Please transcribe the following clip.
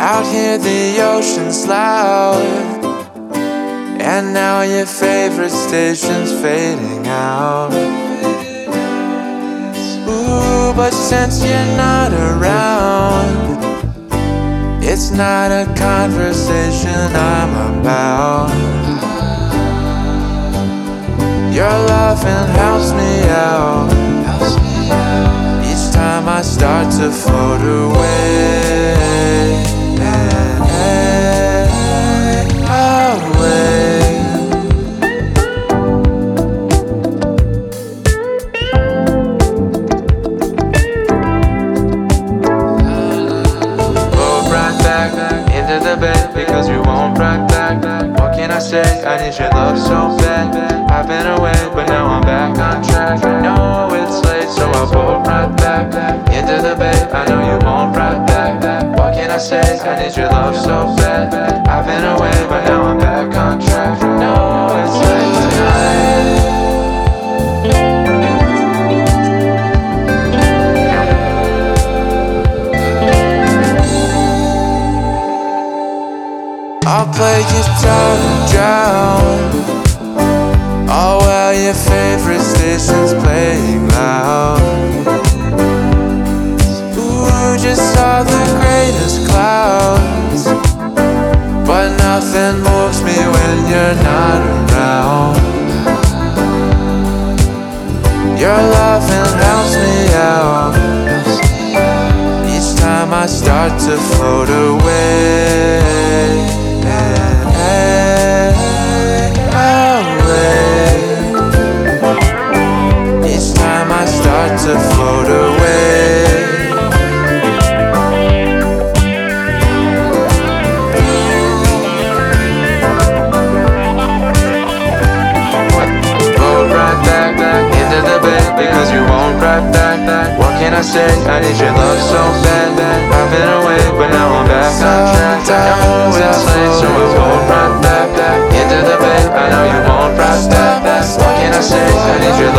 Out here the ocean's loud, and now your favorite station's fading out. Ooh, but since you're not around, it's not a conversation I'm about. Your loving helps me out each time I start to float away. Into the bed because you won't right back. What can I say? I need your love so bad. I've been away, but now I'm back on track. I know it's late, so I'll pull right back. Into the bed, I know you won't right back. What can I say? I need your love so bad. I've been away, but now I'm back on track. I know it's late tonight. I'll play guitar and drown. Oh well, your favorite station's playing loud. Ooh, just saw the greatest clouds, but nothing moves me when you're not around. Your loving helps me out each time I start to float away. Each time I start to float away. Go right back into the bed because you won't right back. What can I say? I need your love so bad. I've been away, but now I'm back on track. I know it's late, so I'll go right back into the bed. I know you won't right back. What can I say? I need your